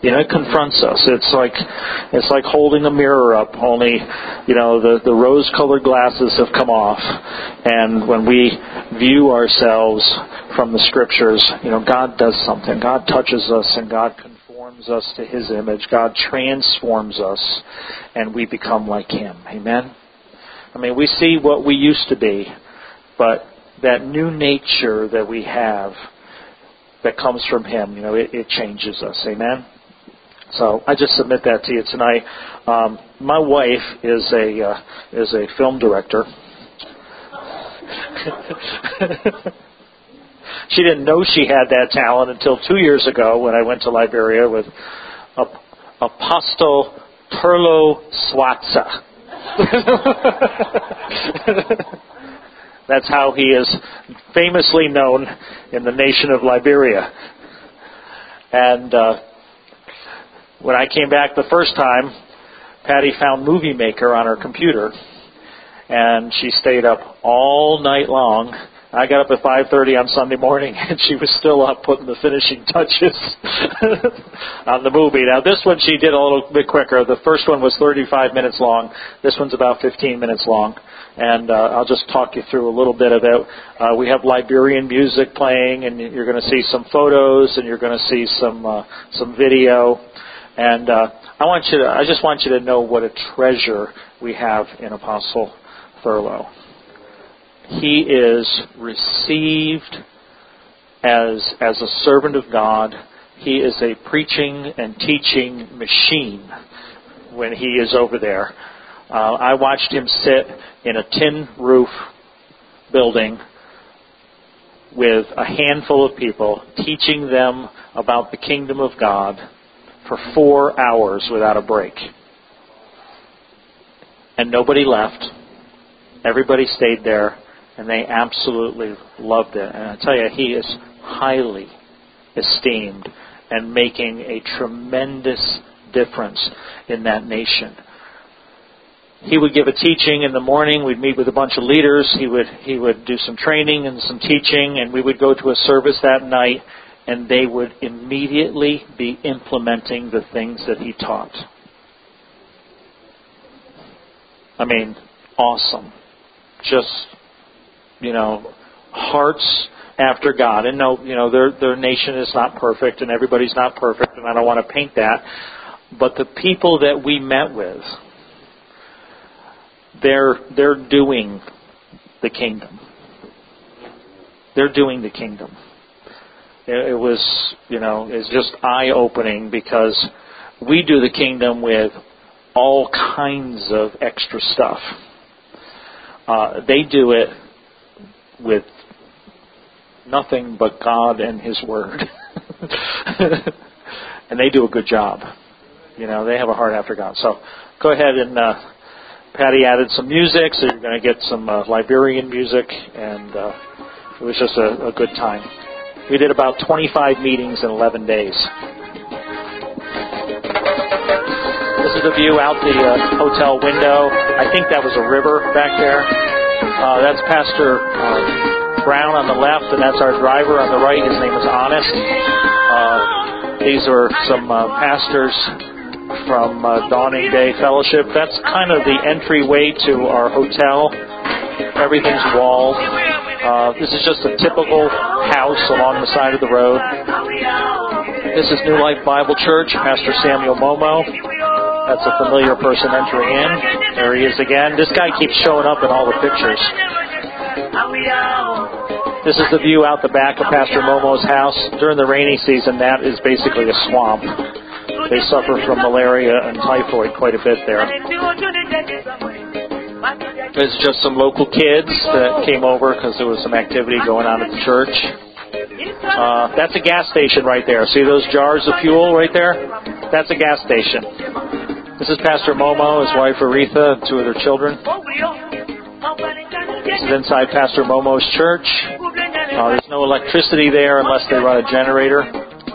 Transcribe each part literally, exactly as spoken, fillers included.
You know, it confronts us. It's like it's like holding a mirror up, only, you know, the, the rose-colored glasses have come off. And when we view ourselves from the Scriptures, you know, God does something. God touches us and God conforms us to His image. God transforms us and we become like Him. Amen? I mean, we see what we used to be, but that new nature that we have that comes from Him, you know, it, it changes us. Amen? So I just submit that to you tonight. Um, my wife is a uh, is a film director. She didn't know she had that talent until two years ago when I went to Liberia with Apostle Turlo Swatza. That's how he is famously known in the nation of Liberia. And uh, when I came back the first time, Patty found Movie Maker on her computer, and she stayed up all night long. I got up at five thirty on Sunday morning, and she was still up putting the finishing touches on the movie. Now, this one she did a little bit quicker. The first one was thirty-five minutes long. This one's about fifteen minutes long. And uh, I'll just talk you through a little bit of it. Uh, we have Liberian music playing, and you're going to see some photos, and you're going to see some uh, some video. And uh, I want you to, I just want you to know what a treasure we have in Apostle Thurlow. He is received as as a servant of God. He is a preaching and teaching machine when he is over there. Uh, I watched him sit in a tin roof building with a handful of people, teaching them about the kingdom of God for four hours without a break. And nobody left. Everybody stayed there, and they absolutely loved it. And I tell you, he is highly esteemed and making a tremendous difference in that nation. He would give a teaching in the morning. We'd meet with a bunch of leaders. He would he would do some training and some teaching, and we would go to a service that night, and they would immediately be implementing the things that he taught. I mean, awesome. Just, you know, hearts after God. And no, you know, their their nation is not perfect, and everybody's not perfect, and I don't want to paint that. But the people that we met with, They're they're doing the kingdom. They're doing the kingdom. It, it was, you know, it's just eye-opening because we do the kingdom with all kinds of extra stuff. Uh, they do it with nothing but God and His Word. And they do a good job. You know, they have a heart after God. So go ahead and... Uh, Patty added some music, so you're going to get some uh, Liberian music, and uh, it was just a, a good time. We did about twenty-five meetings in eleven days. This is the view out the uh, hotel window. I think that was a river back there. Uh, that's Pastor uh, Brown on the left, and that's our driver on the right. His name is Honest. Uh, these are some uh, pastors from uh, Dawning Day Fellowship. That's kind of the entryway to our hotel. Everything's walled. Uh, this is just a typical house along the side of the road. This is New Life Bible Church, Pastor Samuel Momo. That's a familiar person entering in. There he is again. This guy keeps showing up in all the pictures. This is the view out the back of Pastor Momo's house. During the rainy season, that is basically a swamp. They suffer from malaria and typhoid quite a bit there. There's just some local kids that came over because there was some activity going on at the church. Uh, that's a gas station right there. See those jars of fuel right there? That's a gas station. This is Pastor Momo, his wife Aretha, and two of their children. This is inside Pastor Momo's church. Uh, there's no electricity there unless they run a generator.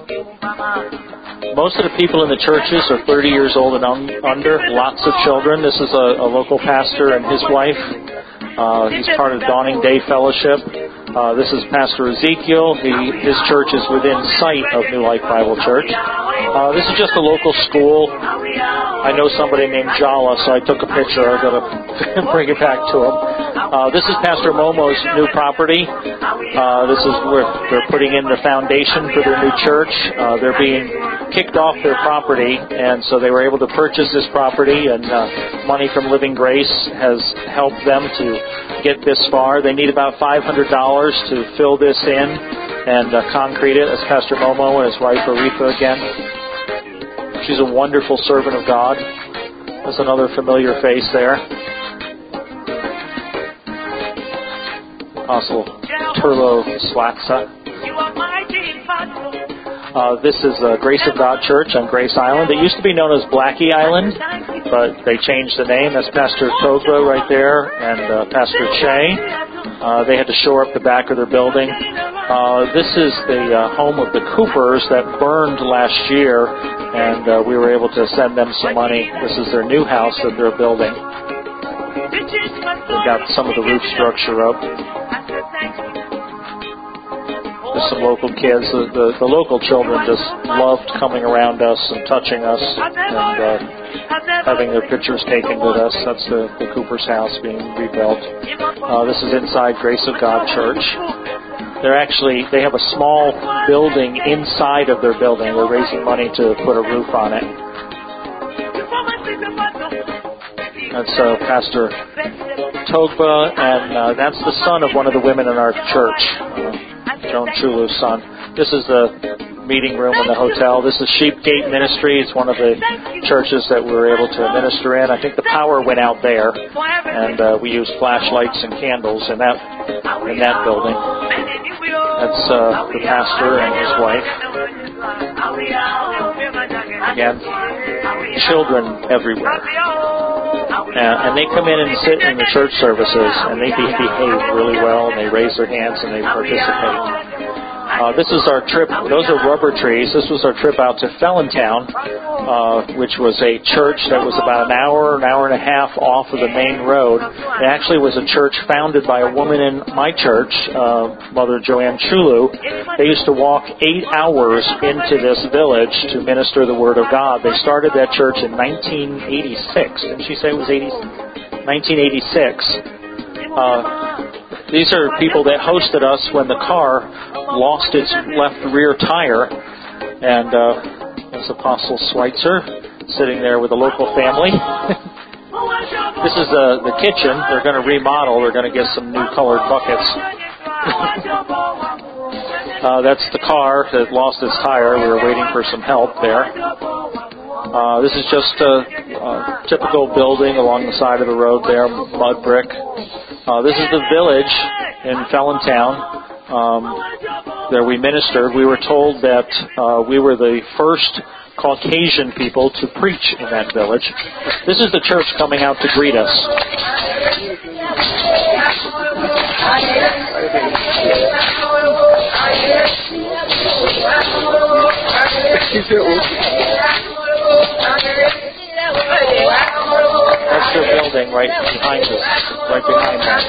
Most of the people in the churches are thirty years old and un- under. Lots of children. This is a, a local pastor and his wife. Uh, he's part of Dawning Day Fellowship. Uh, this is Pastor Ezekiel. He, his church is within sight of New Life Bible Church. Uh, this is just a local school. I know somebody named Jala, so I took a picture. I've got to bring it back to him. Uh, this is Pastor Momo's new property. Uh, this is where they're putting in the foundation for their new church. Uh, they're being kicked off their property, and so they were able to purchase this property, and uh, money from Living Grace has helped them to get this far. They need about five hundred dollars to fill this in and uh, concrete it. That's Pastor Momo and his wife Aretha again. She's a wonderful servant of God. There's another familiar face there. Apostle Turlo Swatsa. Uh, this is uh, Grace of God Church on Grace Island. It used to be known as Blackie Island, but they changed the name. That's Pastor Togba right there and uh, Pastor Che. Uh, they had to shore up the back of their building. Uh, this is the uh, home of the Coopers that burned last year, and uh, we were able to send them some money. This is their new house that they're building. They've got some of the roof structure up. There's some local kids. The, the, the local children just loved coming around us and touching us and uh, having their pictures taken with us. That's the, the Cooper's house being rebuilt. Uh, this is inside Grace of God Church. They're actually, they have a small building inside of their building. They're raising money to put a roof on it. That's uh, Pastor Togba, and uh, that's the son of one of the women in our church. Uh, Joan Chulu's son. This is the meeting room in the hotel. This is Sheep Gate Ministry. It's one of the churches that we were able to minister in. I think the power went out there, and uh, we used flashlights and candles in that in that building. That's uh, the pastor and his wife. Again, children everywhere. Uh, and they come in and sit in the church services, and they behave really well, and they raise their hands, and they participate. Uh, this is our trip. Those are rubber trees. This was our trip out to Fellentown, uh, which was a church that was about an hour, an hour and a half off of the main road. It actually was a church founded by a woman in my church, uh, Mother Joanne Chulu. They used to walk eight hours into this village to minister the Word of God. They started that church in nineteen eighty-six. Didn't she say it was nineteen eighty-six? Uh, These are people that hosted us when the car lost its left rear tire. And uh, there's Apostle Schweitzer sitting there with a local family. This is uh, the kitchen. They're going to remodel. They're going to get some new colored buckets. uh, that's the car that lost its tire. We were waiting for some help there. Uh, this is just a, a typical building along the side of the road there, mud brick. Uh, this is the village in Fellentown um, that we ministered. We were told that uh, we were the first Caucasian people to preach in that village. This is the church coming out to greet us. That's their building right behind us, right behind us.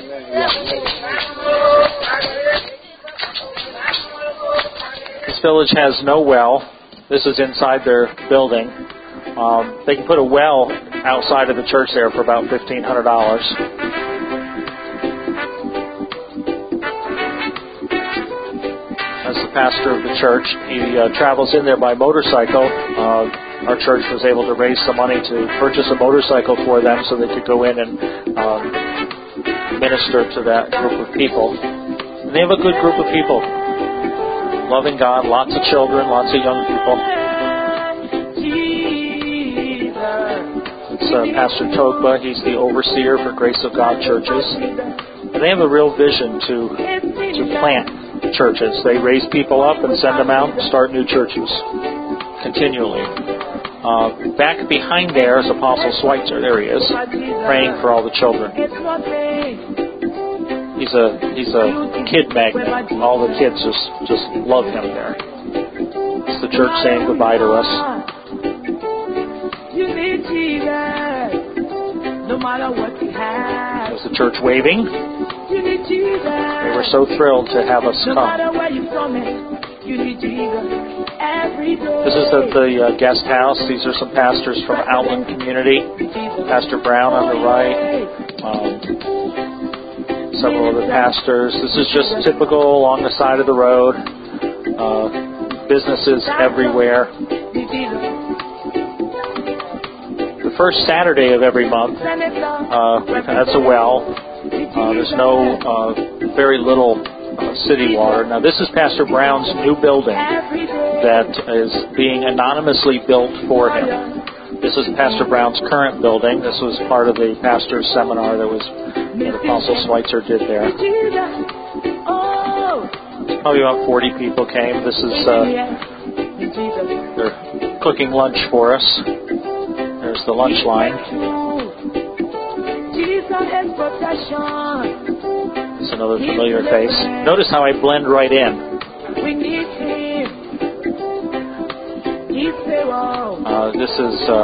This village has no well. This is inside their building. Um, they can put a well outside of the church there for about fifteen hundred dollars. That's the pastor of the church. He uh, travels in there by motorcycle. Uh, Our church was able to raise some money to purchase a motorcycle for them so they could go in and um, minister to that group of people. And they have a good group of people. Loving God, lots of children, lots of young people. It's uh, Pastor Togba. He's the overseer for Grace of God churches. And they have a real vision to, to plant churches. They raise people up and send them out and start new churches continually. Uh, back behind there is Apostle Schweitzer. There he is, praying for all the children. He's a he's a kid magnet. All the kids just just love him there. It's the church saying goodbye to us. There's the church waving. They were so thrilled to have us come. This is at the uh, guest house. These are some pastors from Outland Community. Pastor Brown on the right. Um, several other pastors. This is just typical along the side of the road. Uh, businesses everywhere. The first Saturday of every month, uh, that's a well. Uh, there's no, uh, very little uh, city water. Now, this is Pastor Brown's new building that is being anonymously built for him. This is Pastor Brown's current building. This was part of the pastor's seminar that was that Apostle Schweitzer did there. Probably about forty people came. This is uh, they're cooking lunch for us. There's the lunch line. It's another familiar face. Notice how I blend right in. Uh, this is uh,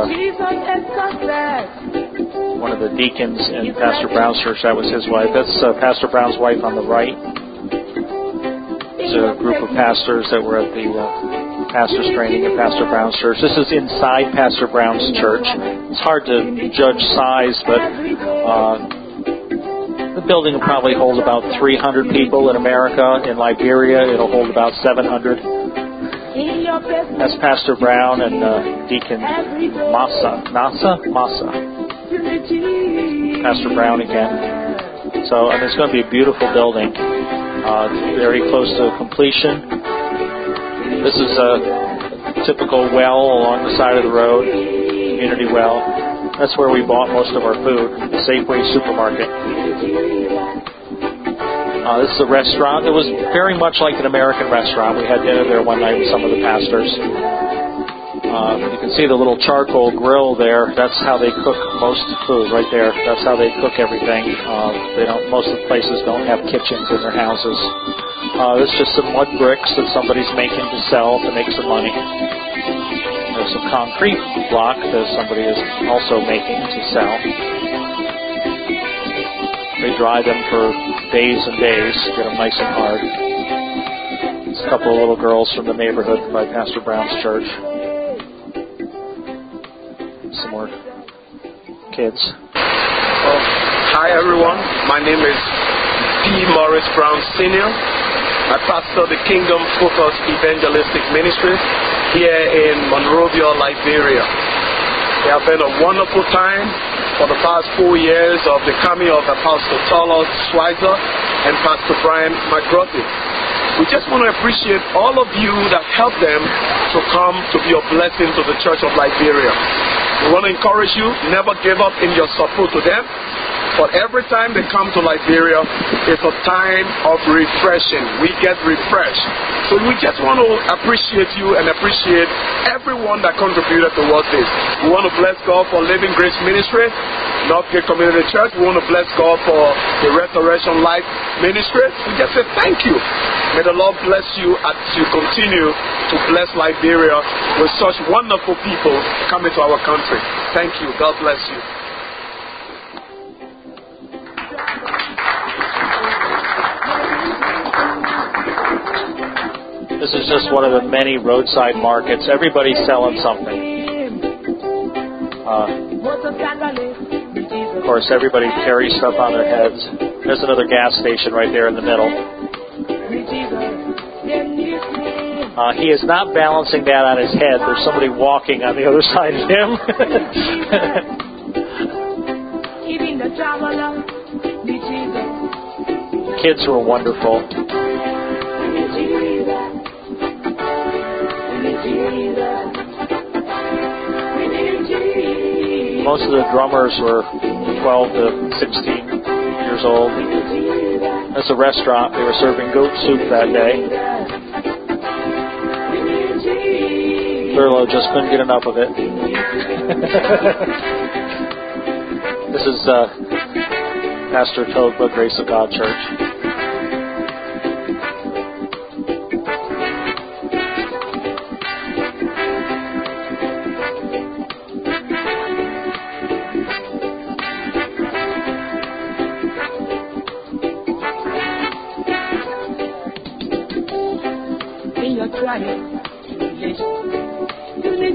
one of the deacons in Pastor Brown's church. That was his wife. That's uh, Pastor Brown's wife on the right. There's a group of pastors that were at the uh, pastor's training at Pastor Brown's church. This is inside Pastor Brown's church. It's hard to judge size, but uh, the building will probably hold about three hundred people in America. In Liberia, it'll hold about seven hundred. That's Pastor Brown and uh, Deacon Massa. Nasa? Massa. Pastor Brown again. So, and it's going to be a beautiful building. Uh, very close to completion. This is a typical well along the side of the road. Community well. That's where we bought most of our food. The Safeway supermarket. Uh, this is a restaurant. It was very much like an American restaurant. We had dinner there one night with some of the pastors. Uh, you can see the little charcoal grill there. That's how they cook most food, right there. That's how they cook everything. Uh, they don't. Most of the places don't have kitchens in their houses. Uh, this is just some mud bricks that somebody's making to sell to make some money. There's some concrete block that somebody is also making to sell. They dry them for days and days, get them nice and hard. It's a couple of little girls from the neighborhood by Pastor Brown's church. Some more kids. Oh, hi everyone, my name is P. Morris Brown Senior I pastor the Kingdom Focused Evangelistic Ministry here in Monrovia, Liberia. It has been a wonderful time for the past four years of the coming of Apostle Charles Schweitzer and Pastor Brian McGrothy. We just want to appreciate all of you that helped them to come to be a blessing to the Church of Liberia. We want to encourage you, never give up in your support to them. But every time they come to Liberia, it's a time of refreshing. We get refreshed. So we just want to appreciate you and appreciate everyone that contributed towards this. We want to bless God for Living Grace Ministry, Northgate Community Church. We want to bless God for the Restoration Life Ministry. We just say thank you. May the Lord bless you as you continue to bless Liberia with such wonderful people coming to our country. Thank you. God bless you. This is just one of the many roadside markets. Everybody's selling something. Uh, of course, everybody carries stuff on their heads. There's another gas station right there in the middle. Uh, he is not balancing that on his head. There's somebody walking on the other side of him. Kids were wonderful. Most of the drummers were twelve to sixteen years old. That's a restaurant. They were serving goat soup that day. Thurlow just couldn't get enough of it. This is uh, Pastor Togba, Grace of God Church.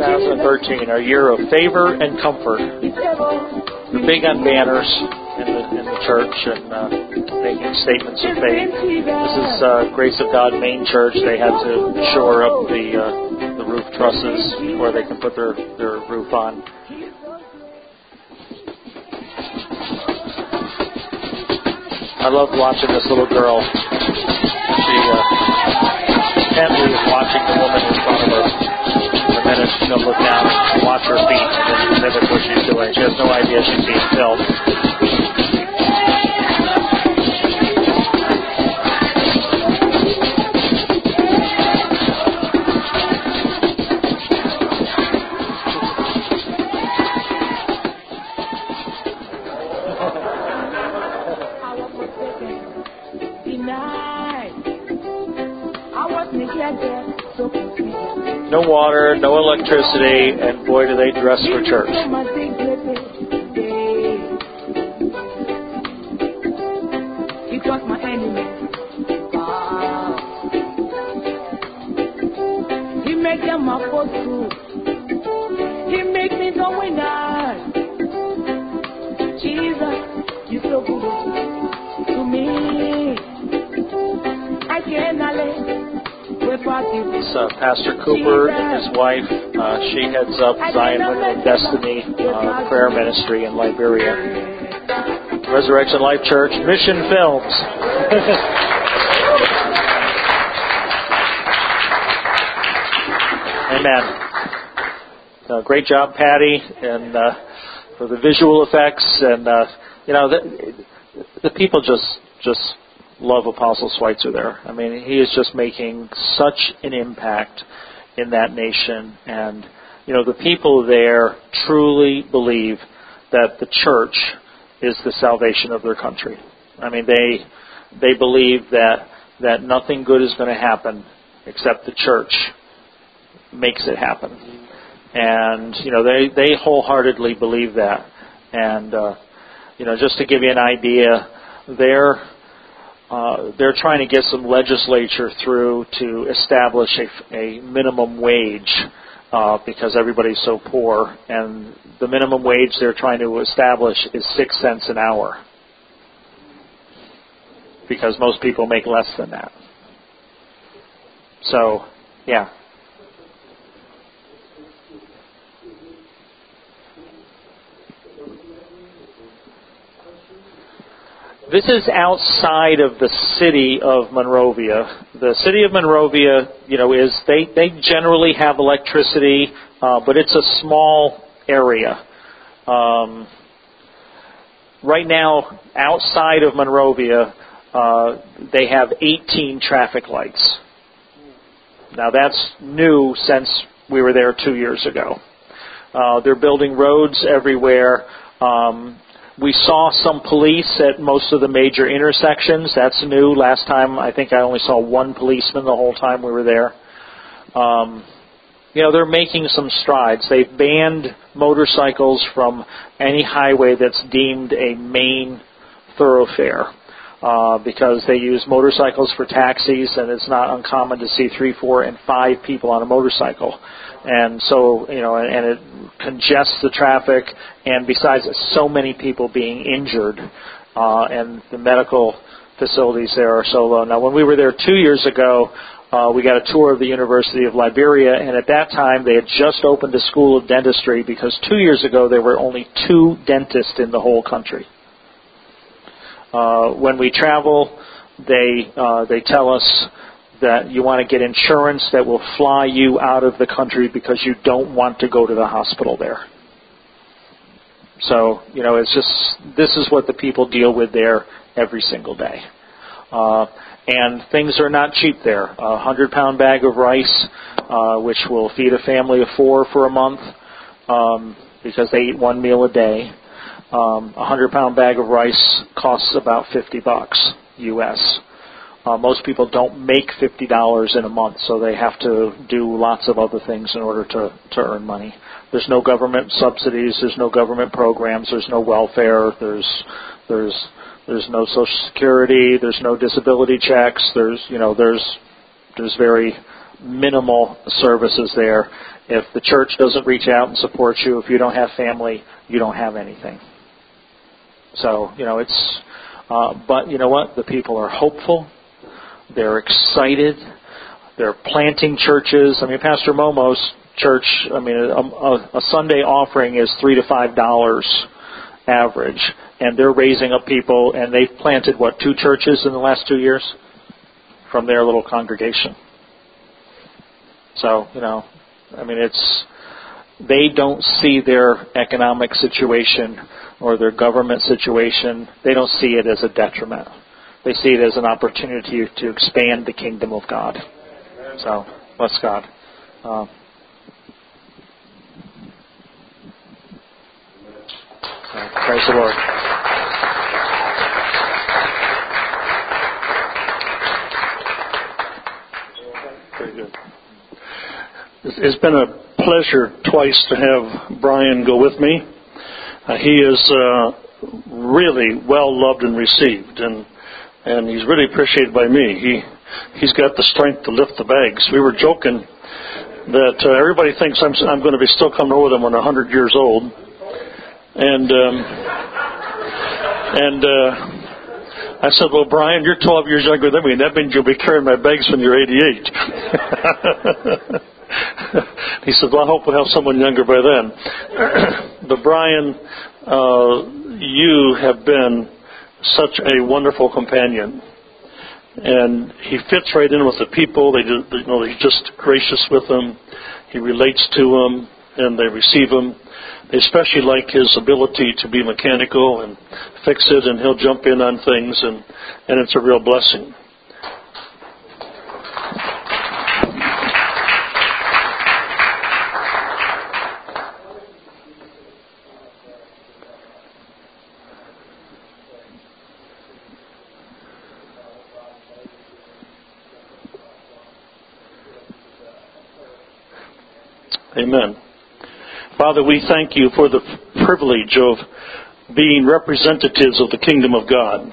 twenty thirteen, our year of favor and comfort. We're big on banners in the in the church and uh, making statements of faith. This is uh, Grace of God Main Church. They had to shore up the uh, the roof trusses before they can put their, their roof on. I love watching this little girl. She uh, intently is watching the woman in front of her. The minute she'll look down and watch her feet and then mimic what she's doing. She has no idea she's being filmed. No water, no electricity, and boy do they dress for church. It was my enemy. He made them my footstool. He made me the winner. Jesus, you're so good to me. I cannot let. It's uh, Pastor Cooper and his wife. Uh, she heads up Zion Women in Destiny uh, prayer ministry in Liberia. Resurrection Life Church Mission Films. Amen. Uh, great job, Patty, and uh, for the visual effects. And uh, you know, the, the people just just. love Apostle Schweitzer there. I mean, he is just making such an impact in that nation. And, you know, the people there truly believe that the church is the salvation of their country. I mean, they they believe that, that nothing good is going to happen except the church makes it happen. And, you know, they, they wholeheartedly believe that. And, uh, you know, just to give you an idea, they're Uh, they're trying to get some legislature through to establish a, a minimum wage uh, because everybody's so poor. And the minimum wage they're trying to establish is six cents an hour because most people make less than that. So, yeah. This is outside of the city of Monrovia. The city of Monrovia, you know, is they, they generally have electricity, uh, but it's a small area. Um, right now, outside of Monrovia, uh, they have eighteen traffic lights. Now that's new since we were there two years ago. Uh, they're building roads everywhere. Um, We saw some police at most of the major intersections. That's new. Last time, I think I only saw one policeman the whole time we were there. Um, you know, they're making some strides. They've banned motorcycles from any highway that's deemed a main thoroughfare uh, because they use motorcycles for taxis, and it's not uncommon to see three, four, and five people on a motorcycle. And so, you know, and it congests the traffic, and besides so many people being injured, uh, and the medical facilities there are so low. Now, when we were there two years ago, uh, we got a tour of the University of Liberia, and at that time they had just opened a school of dentistry because two years ago there were only two dentists in the whole country. Uh, when we travel, they uh, they tell us that you want to get insurance that will fly you out of the country because you don't want to go to the hospital there. So, you know, it's just, this is what the people deal with there every single day. Uh, and things are not cheap there. A hundred pound bag of rice, uh, which will feed a family of four for a month, um, because they eat one meal a day. Um, a hundred pound bag of rice costs about fifty bucks U S Uh, most people don't make fifty dollars in a month, so they have to do lots of other things in order to, to earn money. There's no government subsidies. There's no government programs. There's no welfare. There's there's there's no Social Security. There's no disability checks. There's you know there's there's very minimal services there. If the church doesn't reach out and support you, if you don't have family, you don't have anything. So, you know, it's, uh, but you know what? The people are hopeful. They're excited. They're planting churches. I mean, Pastor Momo's church, I mean, a, a, a Sunday offering is three to five dollars average. And they're raising up people, and they've planted, what, two churches in the last two years from their little congregation. So, you know, I mean, it's, they don't see their economic situation or their government situation, they don't see it as a detriment. They see it as an opportunity to expand the kingdom of God. So, bless God. Uh, so praise the Lord. Very good. It's been a pleasure twice to have Brian go with me. Uh, he is uh, really well loved and received, and and he's really appreciated by me. He he's got the strength to lift the bags. We were joking that uh, everybody thinks I'm I'm going to be still coming over them when I'm one hundred years old, and um, and uh, I said, well, Brian, you're twelve years younger than me, and that means you'll be carrying my bags when you're eighty-eight. He said, well, I hope we'll have someone younger by then. But Brian, uh, you have been such a wonderful companion. And he fits right in with the people. They just, you know, he's just gracious with them. He relates to them, and they receive him. They especially like his ability to be mechanical and fix it, and he'll jump in on things, and, and it's a real blessing. Amen. Father, we thank you for the privilege of being representatives of the kingdom of God.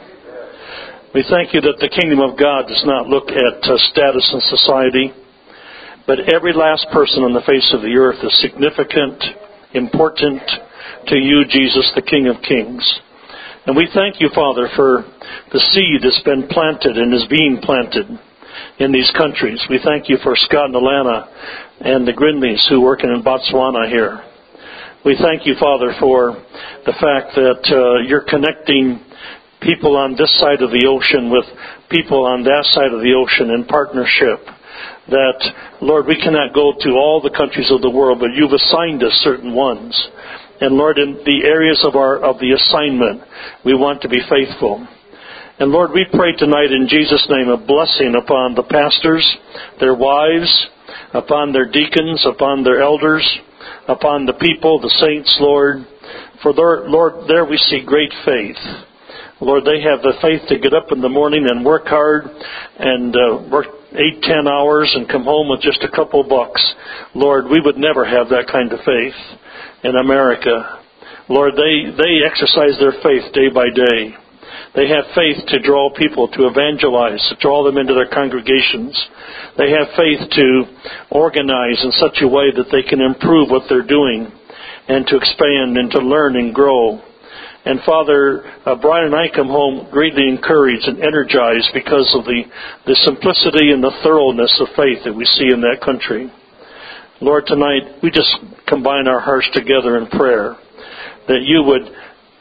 We thank you that the kingdom of God does not look at uh, status in society, but every last person on the face of the earth is significant, important to you, Jesus, the King of Kings. And we thank you, Father, for the seed that's been planted and is being planted in these countries. We thank you for Scott and Alana and the Grindleys who work in Botswana here. We thank you, Father, for the fact that uh, you're connecting people on this side of the ocean with people on that side of the ocean in partnership. That, Lord, we cannot go to all the countries of the world, but you've assigned us certain ones. And Lord, in the areas of our of the assignment, we want to be faithful. And Lord, we pray tonight in Jesus' name a blessing upon the pastors, their wives, upon their deacons, upon their elders, upon the people, the saints, Lord. For there, Lord, there we see great faith. Lord, they have the faith to get up in the morning and work hard and uh, work eight, ten hours and come home with just a couple bucks. Lord, we would never have that kind of faith in America. Lord, they, they exercise their faith day by day. They have faith to draw people, to evangelize, to draw them into their congregations. They have faith to organize in such a way that they can improve what they're doing and to expand and to learn and grow. And Father, uh, Brian and I come home greatly encouraged and energized because of the, the simplicity and the thoroughness of faith that we see in that country. Lord, tonight we just combine our hearts together in prayer that you would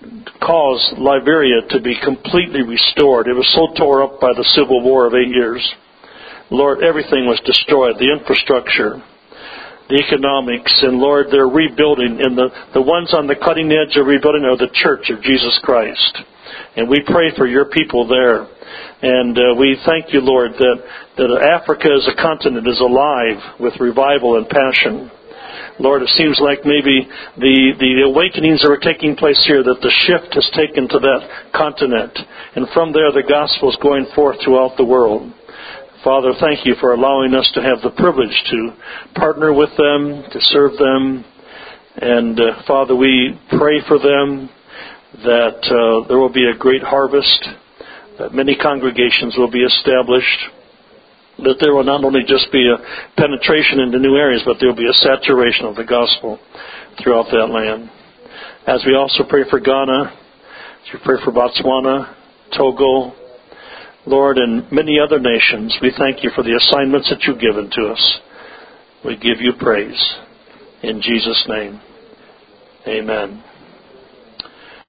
cause Liberia to be completely restored. It was so tore up by the civil war of eight years. Lord, everything was destroyed, the infrastructure, the economics, and Lord, they're rebuilding, and the, the ones on the cutting edge of rebuilding are the Church of Jesus Christ. And we pray for your people there. And uh, we thank you, Lord, that, that Africa as a continent is alive with revival and passion. Lord, it seems like maybe the, the awakenings that are taking place here, that the shift has taken to that continent. And from there, the gospel is going forth throughout the world. Father, thank you for allowing us to have the privilege to partner with them, to serve them. And, uh, Father, we pray for them that uh, there will be a great harvest, that many congregations will be established. that there will not only just be a penetration into new areas, but there will be a saturation of the gospel throughout that land. As we also pray for Ghana, as we pray for Botswana, Togo, Lord, and many other nations, we thank you for the assignments that you've given to us. We give you praise. In Jesus' name, amen.